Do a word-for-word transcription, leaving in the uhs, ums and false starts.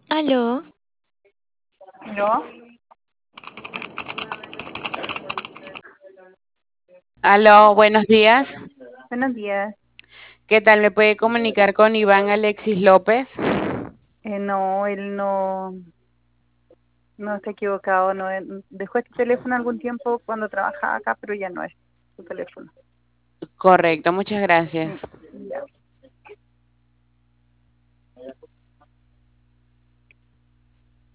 Aló, ¿Yo? Aló, buenos días. Buenos días. ¿Qué tal? ¿Me puede comunicar con Iván Alexis López? Eh, no, él no, no está equivocado. No, él dejó este teléfono algún tiempo cuando trabajaba acá, pero ya no es su teléfono. Correcto, muchas Sí. gracias.